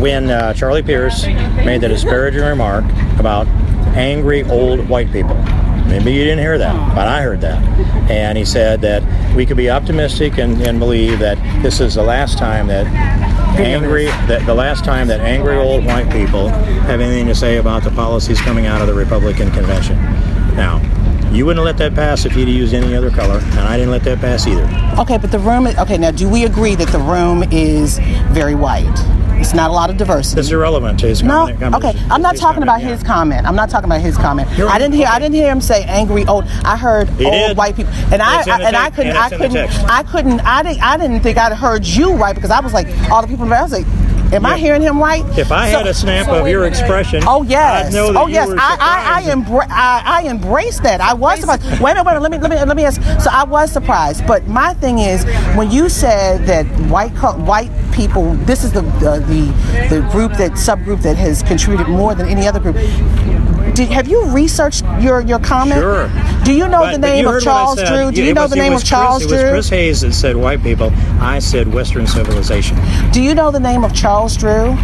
when Charlie Pierce made the disparaging remark about angry old white people. Maybe you didn't hear that, but I heard that. And he said that we could be optimistic and believe that this is the last time that angry old white people have anything to say about the policies coming out of the Republican convention. Now, you wouldn't let that pass if he'd used any other color, and I didn't let that pass either. Okay, but the room is, okay, now do we agree that the room is very white? It's not a lot of diversity. It's irrelevant to his comment. No, okay. I'm not talking about his comment. I didn't hear him say angry old. I heard old white people, and I didn't think I'd heard you right, because I was like, all the people. I was like, am I hearing him right? If I had a snap of your expression, oh yes, I'd know that you were surprised. I embraced that. I was surprised. Wait a minute. Let me ask. So I was surprised, but my thing is, when you said that white people, this is the subgroup that has contributed more than any other group. Have you researched your comment? Sure. Do you know the name of Charles Drew? Do you know the name of Charles Drew? It was Chris Hayes that said white people. I said Western civilization. Do you know the name of Charles Drew?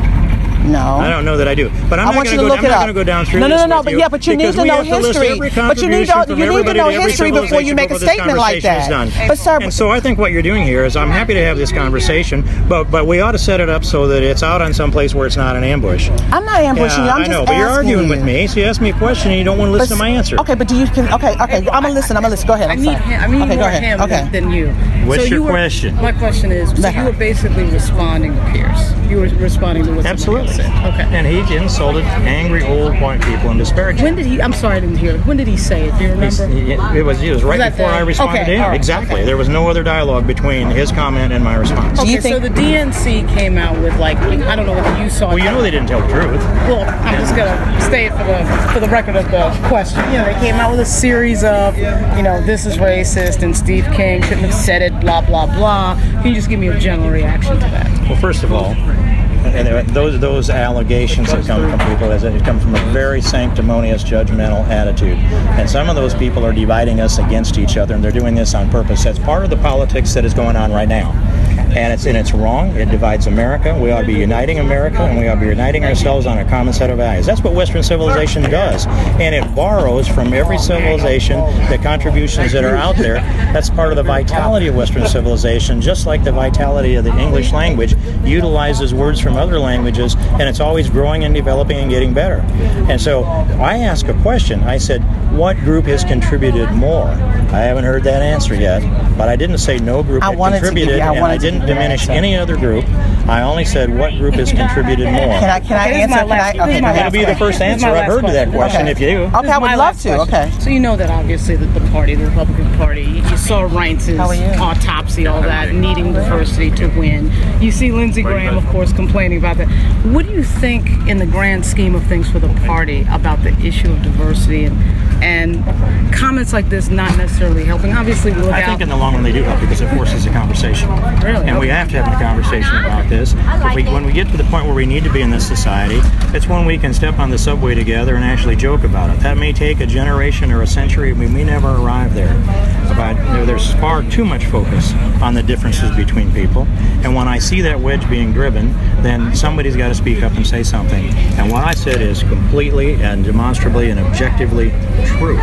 No. I don't know that I do. But I'm not going to go down through this. No, but you need to know history. But you need to know history before you make a statement like that. But sir, and so I think what you're doing here is, I'm happy to have this conversation, but we ought to set it up so that it's out on some place where it's not an ambush. I'm not ambushing you. I'm just asking you. But you're arguing with me, so you ask me a question and you don't want to listen to my answer. Okay, but okay. I'm gonna listen. Go ahead. I need more him than you. What's your question? My question is, so you were basically responding to Pierce. You were responding to what Absolutely. Said. Okay. And he insulted angry old white people and disparaged. When did he? I'm sorry, I didn't hear it. When did he say it? Do you remember? It was right before I responded to him. Right. Exactly. Okay. There was no other dialogue between his comment and my response. Okay, so the DNC came out with, like, I don't know if you saw. Well, you know they didn't tell the truth. Well, I'm just gonna state for the record of the question. They came out with a series of, this is racist and Steve King shouldn't have said it, blah blah blah. Can you just give me a general reaction to that? Well, first of all, and those allegations that come from people, it comes from a very sanctimonious, judgmental attitude. And some of those people are dividing us against each other, and they're doing this on purpose. That's part of the politics that is going on right now. And it's wrong. It divides America. We ought to be uniting America, and we ought to be uniting ourselves on a common set of values. That's what Western civilization does. And it borrows from every civilization the contributions that are out there. That's part of the vitality of Western civilization, just like the vitality of the English language utilizes words from other languages, and it's always growing and developing and getting better. And so I asked a question. I said, what group has contributed more? I haven't heard that answer yet, but I didn't say no group had contributed, and I didn't diminish any other group. I only said what group has contributed more. Can I answer? That'll be the first answer I've heard to that question. If you do. Okay, I would love to. Okay. So you know that obviously that the Republican Party, you saw Reince's autopsy, all that, needing diversity to win. You see Lindsey Graham, of course, complaining about that. What do you think, in the grand scheme of things for the party, about the issue of diversity and comments like this not necessarily helping? Obviously, I think in the long run they do help, because it forces a conversation. Really? And we have to have a conversation about this. When we get to the point where we need to be in this society, it's when we can step on the subway together and actually joke about it. That may take a generation or a century. We may never arrive there. But there's far too much focus on the differences between people. And when I see that wedge being driven, then somebody's got to speak up and say something. And what I said is completely and demonstrably and objectively true.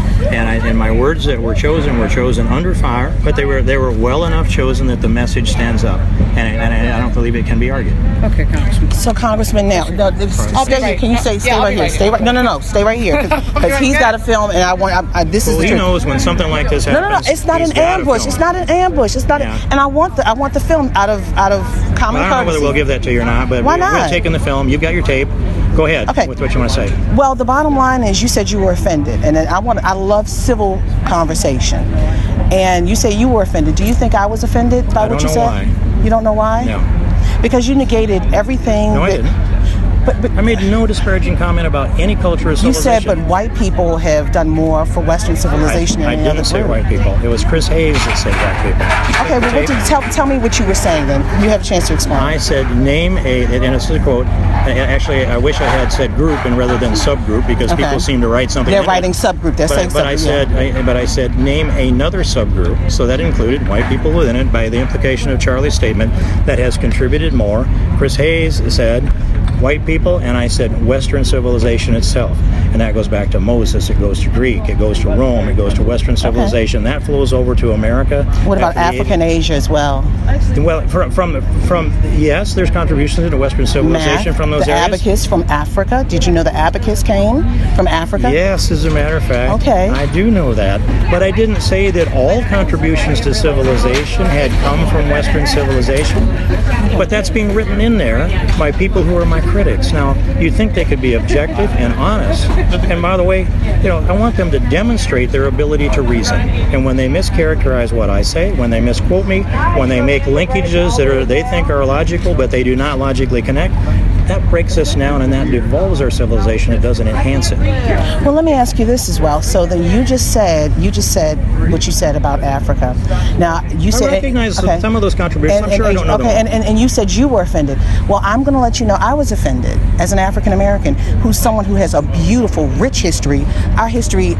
And my words that were chosen under fire, but they were well enough chosen that the message stands up, and I don't believe it can be argued. Okay, Congressman. So, Congressman, now, stay here. Can you stay right here? Stay right. No, stay right here, because he's got a film, and I want. This is the truth. He knows when something like this happens. No, it's not an ambush. It's not an ambush. It's not. And I want the film out of common courtesy. I don't know whether we'll give that to you or not, but why not? We're taking the film. You've got your tape. Go ahead with what you want to say. Well, the bottom line is, you said you were offended, and I love civil conversation. And you say you were offended. Do you think I was offended by what you said? I don't know why. You don't know why? No. Because you negated everything. No, I didn't. I made no disparaging comment about any culture or You civilization. said, but white people have done more for Western civilization than I any didn't other say group. white people. It was Chris Hayes that said white people. Okay, well, what did, tell me what you were saying then. You have a chance to explain. I said, name a, and it's a quote, and actually I wish I had said group and rather than subgroup, because Okay. people seem to write something. They're in writing it. subgroup. They're saying But I subgroup. said, I said, name another subgroup. So that included white people within it by the implication of Charlie's statement that has contributed more. Chris Hayes said white people, and I said Western civilization itself. And that goes back to Moses, it goes to Greek, it goes to Rome, it goes to Western civilization. That flows over to America. What about after the Africa and Asia as well? Well, from yes, there's contributions into Western civilization Math, from those the areas. abacus from Africa. Did you know the abacus came from Africa? Yes, as a matter of fact. Okay. I do know that. But I didn't say that all contributions to civilization had come from Western civilization. But that's being written in there by people who are my critics. Now, you'd think they could be objective and honest. And by the way, I want them to demonstrate their ability to reason. And when they mischaracterize what I say, when they misquote me, when they make linkages that they think are logical but they do not logically connect, that breaks us down and that devolves our civilization. It doesn't enhance it. Well, let me ask you this as well. So then you just said what you said about Africa. Now you said I recognize some of those contributions. I'm sure I don't know them all. And you said you were offended. Well, I'm going to let you know I was offended as an African American, who's someone who has a beautiful, rich history. Our history,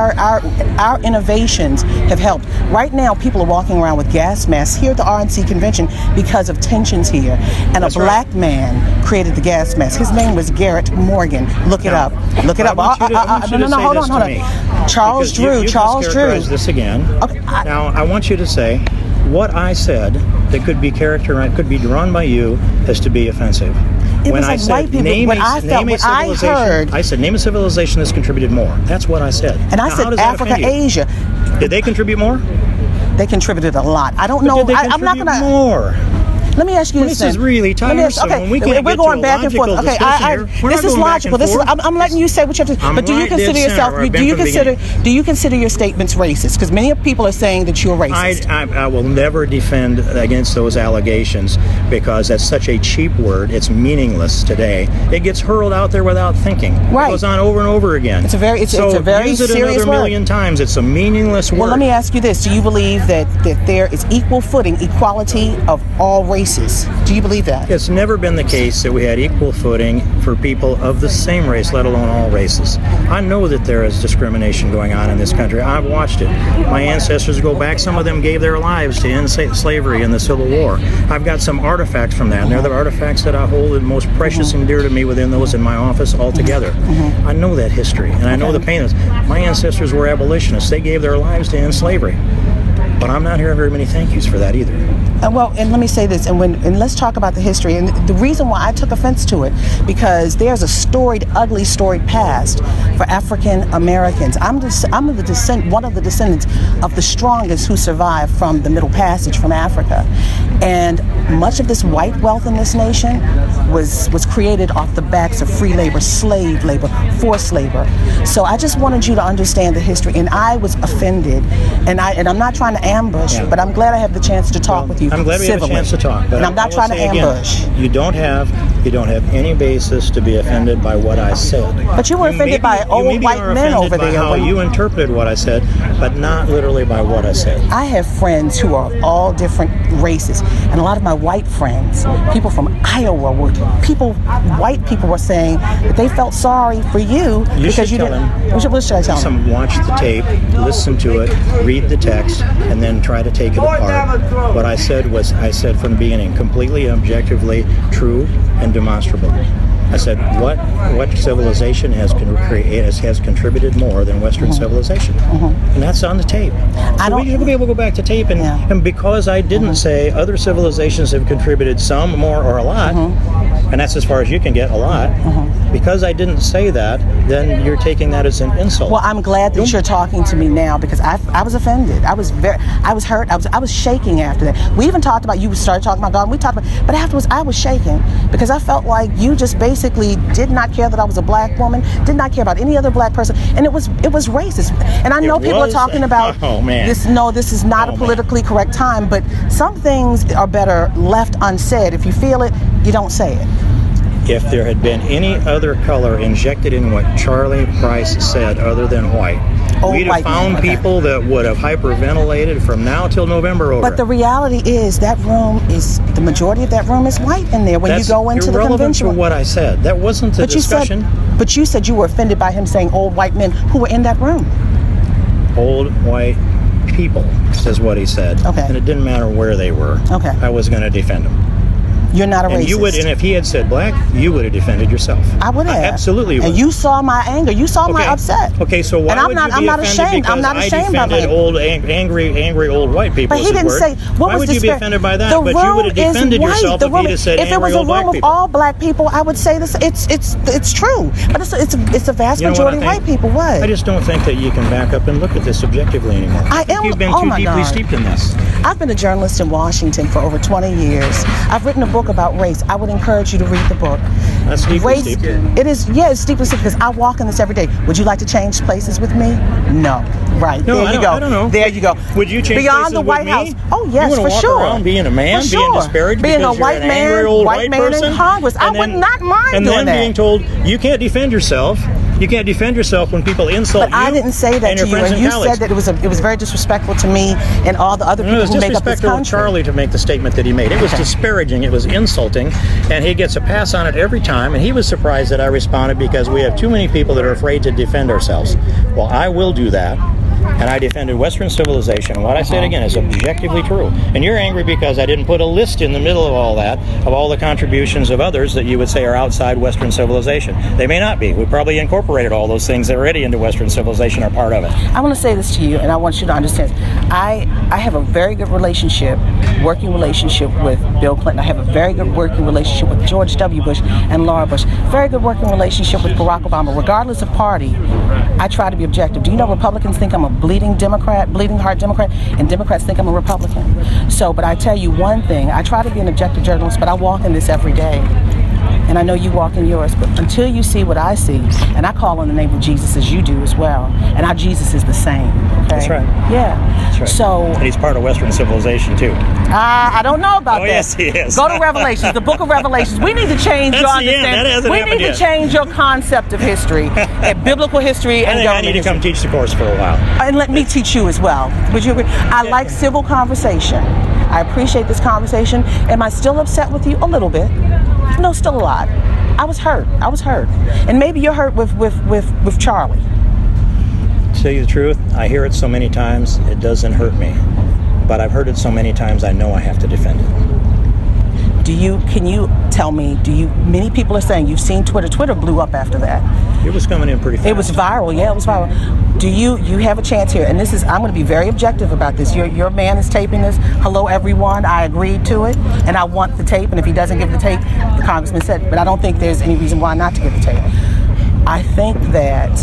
our innovations have helped. Right now, people are walking around with gas masks here at the RNC convention because of tensions here, and That's a black man created the gas mask. His name was Garrett Morgan. Look it up. Look it up. No, hold on. Charles Drew. This again. Okay, now I want you to say what I said that could be could be drawn by you as to be offensive. It when was I like said white people. name What a, I felt, name a what I civilization, heard, I said name a civilization that's contributed more. That's what I said. and I Now, how said does that Africa, offend you? Asia. Did they contribute more? They contributed a lot. I don't But know. did they I'm not contribute going to. more? Let me ask you This is really tiresome. Okay, We can't we're get going to a back and forth. logical Okay, discussion here. We're this not is going back logical. and This is. forth. I'm letting you say what you have to. I'm But do you right dead consider center yourself? right Do back you from the consider? Do you consider your statements racist? Because many people are saying that you're racist. I will never defend against those allegations because that's such a cheap word. It's meaningless today. It gets hurled out there without thinking. Right. It goes on over and over again. It's a very use it serious another word. million times. It's a meaningless word. Well, let me ask you this: do you believe that there is equal footing, equality of all races? Do you believe that? It's never been the case that we had equal footing for people of the same race, let alone all races. I know that there is discrimination going on in this country. I've watched it. My ancestors go back. Some of them gave their lives to end slavery in the Civil War. I've got some artifacts from that, and they're the artifacts that I hold and most precious and dear to me within those in my office altogether. I know that history, and I know the pain. My ancestors were abolitionists. They gave their lives to end slavery. But I'm not hearing very many thank yous for that either. Well, and let me say this, and let's talk about the history. And the reason why I took offense to it, because there's a ugly storied past for African Americans. I'm one of the descendants of the strongest who survived from the Middle Passage from Africa, and much of this white wealth in this nation was created off the backs of free labor, slave labor, forced labor. So I just wanted you to understand the history, and I was offended, and I'm not trying to ambush, but I'm glad I have the chance to talk with you. I'm glad we have a chance to talk. But And I'm not trying to ambush. Again, you don't have any basis to be offended by what I said. But you were offended by old white men over there. How you interpreted what I said, but not literally by what I said. I have friends who are of all different races, and a lot of my white friends, people from Iowa, white people were saying that they felt sorry for you because you didn't. What should I tell them? Watch the tape, listen to it, read the text, and then try to take it apart. What I said from the beginning, completely objectively true and demonstrable. I said, what civilization has contributed more than Western civilization? And that's on the tape. So we should be able to go back to tape, and because I didn't say other civilizations have contributed some, more, or a lot, and that's as far as you can get, a lot, because I didn't say that, then you're taking that as an insult. Well, I'm glad that you're talking to me now, because I was offended. I was hurt. I was shaking after that. We even talked about, you started talking about God, and we talked about, but afterwards I was shaking because I felt like you just basically did not care that I was a black woman, did not care about any other black person, and it was racist. And I know people are talking about this. No, this is not a politically correct time, but some things are better left unsaid. If you feel it, you don't say it. if there had been any other color injected in what Charlie Price said other than white, we'd have found people that would have hyperventilated from now till November over. But the reality is the majority of that room is white in there when you go into the convention. That's irrelevant to what I said. That wasn't the discussion. But you said you were offended by him saying old white men who were in that room. Old white people, is what he said. Okay. And it didn't matter where they were. Okay. I was going to defend them. You're not a racist. And if he had said black, you would have defended yourself. I would have. I absolutely would. And you saw my anger. You saw my upset. Okay, so why would you be offended ashamed. I'm not ashamed I defended old, angry old white people? But he didn't say. Why would you be offended by that? But you would have defended yourself if he'd have said angry old black people. If it was a room of all black people, I would say this. It's true. But it's a vast majority of white people. What? I just don't think that you can back up and look at this objectively anymore. You've been too deeply steeped in this. I've been a journalist in Washington for over 20 years. I've written a book about race. I would encourage you to read the book. That's deeply steeped. It is, it's deeply steeped because I walk in this every day. Would you like to change places with me? No. Right. No, there you go. I don't know. There you go. Would you change beyond places the White with House? me? Oh yes, you for walk sure. Around being a man, for being sure. disparaged being because a white you're an man, angry old white man person in Congress. I would not mind and doing then that. being told you can't defend yourself. You can't defend yourself when people insult but you. I didn't say that to you, and you said that it was very disrespectful to me and all the other people who make up this country. It was disrespectful to Charlie to make the statement that he made. It was disparaging. It was insulting, and he gets a pass on it every time. And he was surprised that I responded because we have too many people that are afraid to defend ourselves. Well, I will do that. And I defended Western civilization. What I said again is objectively true. And you're angry because I didn't put a list in the middle of all that, of all the contributions of others that you would say are outside Western civilization. They may not be. We probably incorporated all those things that are already into Western civilization are part of it. I want to say this to you, and I want you to understand. I have a very good working relationship with Bill Clinton. I have a very good working relationship with George W. Bush and Laura Bush. Very good working relationship with Barack Obama. Regardless of party, I try to be objective. Do you know Republicans think I'm a bleeding heart Democrat, and Democrats think I'm a Republican. So, but I tell you one thing, I try to be an objective journalist, but I walk in this every day. And I know you walk in yours, but until you see what I see, and I call on the name of Jesus as you do as well, and our Jesus is the same. Okay? That's right. Yeah. That's right. So, and he's part of Western civilization too. I don't know about that. Oh yes, he is. Go to Revelations, the book of Revelations. We need to change your understanding. We need to change your concept of history, biblical history, and government. I need to come teach the course for a while. And let me teach you as well. Would you agree? I like civil conversation. I appreciate this conversation. Am I still upset with you? A little bit. No, still a lot. I was hurt. And maybe you're hurt with Charlie. To tell you the truth, I hear it so many times, it doesn't hurt me. But I've heard it so many times, I know I have to defend it. Can you tell me, many people are saying you've seen Twitter. Twitter blew up after that. It was coming in pretty fast. It was viral. Yeah, it was viral. You have a chance here, and I'm going to be very objective about this. Your man is taping this. Hello, everyone. I agreed to it, and I want the tape, and if he doesn't give the tape, the congressman said, but I don't think there's any reason why not to give the tape. I think that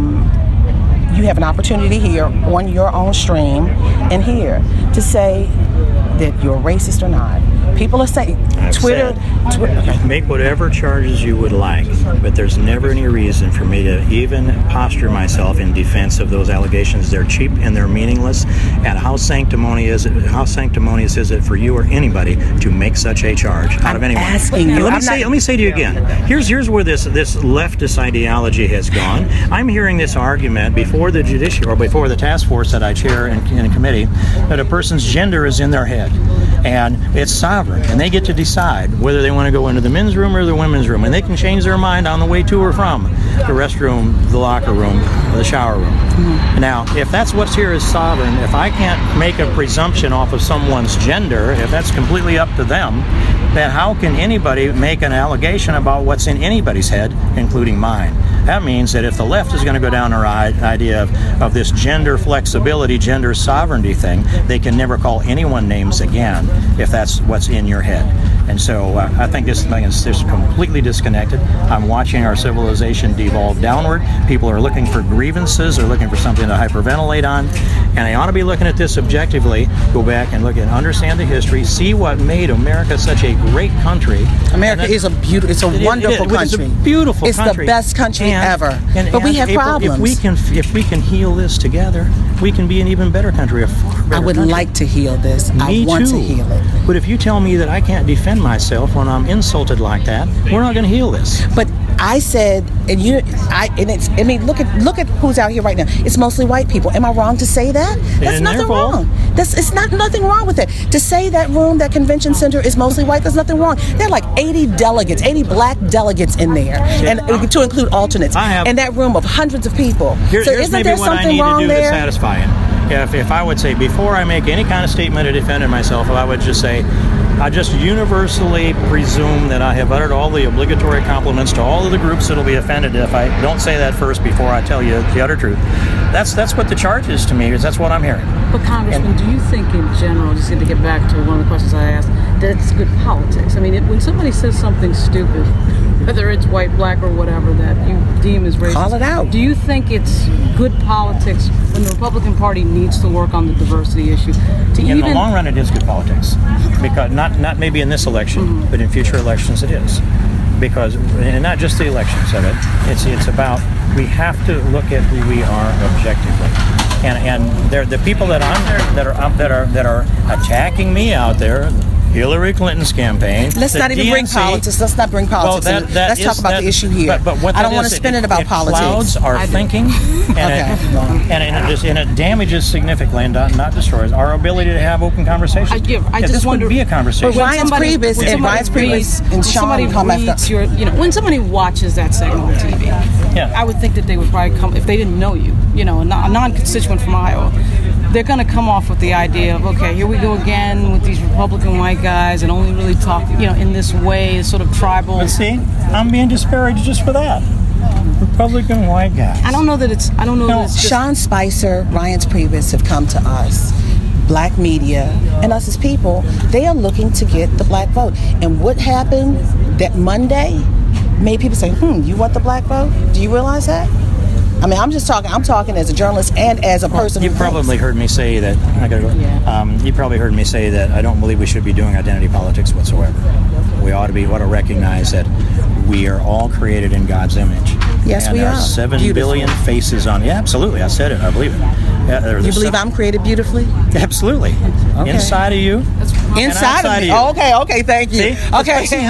you have an opportunity here on your own stream and here to say that you're racist or not. People are saying Twitter. Make whatever charges you would like, but there's never any reason for me to even posture myself in defense of those allegations. They're cheap and they're meaningless. And how sanctimonious is it for you or anybody to make such a charge out of anyone? Asking you. Let me say to you again. Here's where this leftist ideology has gone. I'm hearing this argument before the judiciary or before the task force that I chair in a committee that a person's gender is in their head. And it's sovereign, and they get to decide whether they want to go into the men's room or the women's room, and they can change their mind on the way to or from the restroom, the locker room, or the shower room. Mm-hmm. Now, if that's what's here is sovereign, if I can't make a presumption off of someone's gender, if that's completely up to them, then how can anybody make an allegation about what's in anybody's head, including mine? That means that if the left is going to go down our idea of this gender flexibility, gender sovereignty thing, they can never call anyone names again if that's what's in your head. And so I think this thing is just completely disconnected. I'm watching our civilization devolve downward. People are looking for grievances. They're looking for something to hyperventilate on. And they ought to be looking at this objectively, go back and look and understand the history, see what made America such a great country. America is a wonderful country. It's a beautiful country. It's the best country ever. But we have problems. If we can heal this together, we can be an even better country, a far better I would country. like to heal this. Me I want too. to heal it. But if you tell me that I can't defend defend myself when I'm insulted like that, we're not going to heal this. But I said, look at who's out here right now. It's mostly white people. Am I wrong to say that? That's nothing wrong. It's not nothing wrong with it. To say that convention center is mostly white, there's nothing wrong. There are like 80 black delegates in there, and to include alternates. In that room of hundreds of people. Here's maybe what I need to do to satisfy it. If I would say, before I make any kind of statement to defend myself, I would just say, I just universally presume that I have uttered all the obligatory compliments to all of the groups that will be offended if I don't say that first before I tell you the utter truth. That's what the charge is to me, because that's what I'm hearing. But Congressman, do you think in general, just to get back to one of the questions I asked, that it's good politics? I mean, when somebody says something stupid, whether it's white, black, or whatever that you deem as racist, call it out. Do you think it's good politics when the Republican Party needs to work on the diversity issue? In the long run, it is good politics, because not maybe in this election, but in future elections, it is. Because, and not just the elections of it, it's about, we have to look at who we are objectively. And the people that are attacking me out there, Hillary Clinton's campaign. Let's not even bring politics. Let's not bring politics. Well, let's talk about the issue here. But what I don't want to spin it about politics. Clouds our thinking, and it damages significantly, and not destroys our ability to have open conversations. I just wonder. Would be a conversation. Ryan Priebus and Sean come after. When somebody watches that segment on TV, I would think that they would probably come, if they didn't know you, a non-constituent from Iowa. They're going to come off with the idea of, okay, here we go again with these Republican white guys and only really talk, in this way, sort of tribal. But see, I'm being disparaged just for that. Republican white guys. I don't know that it's just... Sean Spicer, Ryan Priebus have come to us, black media, and us as people. They are looking to get the black vote. And what happened that Monday made people say, you want the black vote? Do you realize that? I mean, I'm talking as a journalist and as a person. You probably heard me say that. You probably heard me say that I don't believe we should be doing identity politics whatsoever. We ought to recognize that we are all created in God's image. Yes, and we there are. 7 billion faces on. Yeah, absolutely. I said it. I believe it. You believe I'm created beautifully? Absolutely. Okay. Inside of you. Inside of me. Oh, okay. Thank you. See? Okay. See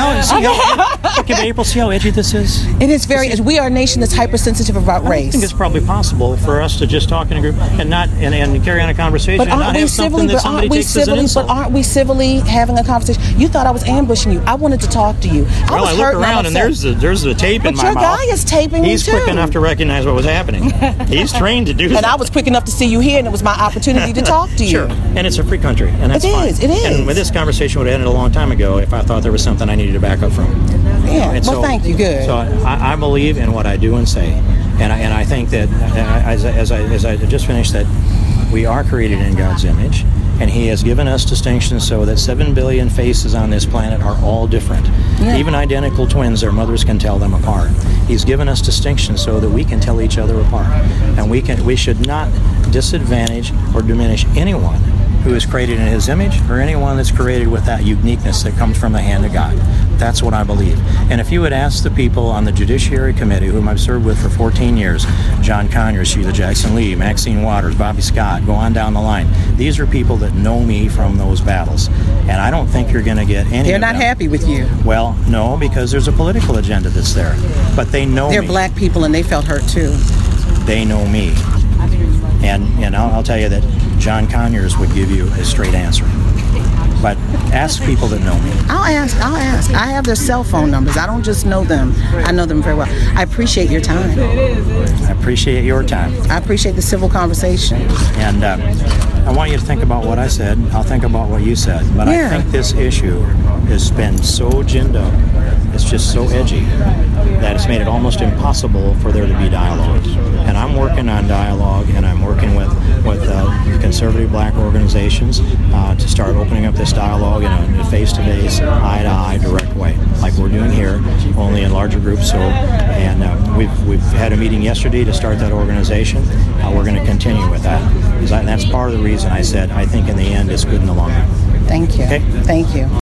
how edgy this is? It is very. We are a nation that's hypersensitive about race. I think it's probably possible for us to just talk in a group and carry on a conversation but and not have something that somebody takes as an insult. But aren't we civilly having a conversation? You thought I was ambushing you. I wanted to talk to you. I look around and there's the tape in my mouth. But your guy is taping He's me too. Quick enough to recognize what was happening. He's trained to do that. And I was quick enough to see you here, and it was my opportunity to talk to you. Sure. And it's a free country, and that's fine. It is. And this conversation would have ended a long time ago if I thought there was something I needed to back up from. Yeah. Thank you. Good. So I believe in what I do and say, and I think that as I just finished, that we are created in God's image, and He has given us distinctions so that 7 billion faces on this planet are all different. Yeah. Even identical twins, their mothers can tell them apart. He's given us distinctions so that we can tell each other apart, and we should not disadvantage or diminish anyone who is created in His image, or anyone that's created with that uniqueness that comes from the hand of God. That's what I believe. And if you would ask the people on the Judiciary Committee, whom I've served with for 14 years, John Conyers, Sheila Jackson Lee, Maxine Waters, Bobby Scott, go on down the line. These are people that know me from those battles. And I don't think you're going to get any They're of them. not happy with you. Well, no, because there's a political agenda that's there. But they know They're me. black people, and they felt hurt too. They know me. And I'll tell you that John Conyers would give you a straight answer. But ask people that know me. I'll ask. I have their cell phone numbers. I don't just know them. I know them very well. I appreciate your time. I appreciate your time. I appreciate the civil conversation. And I want you to think about what I said. I'll think about what you said. But I think this issue has been so ginned up, it's just so edgy, that it's made it almost impossible for there to be dialogue. And I'm working on dialogue, and I'm working with conservative black organizations to start opening up this dialogue in a face-to-face, eye-to-eye, direct way, like we're doing here, only in larger groups. And we've had a meeting yesterday to start that organization. We're going to continue with that. And that's part of the reason I said I think in the end it's good in the long run. Thank you. Okay? Thank you.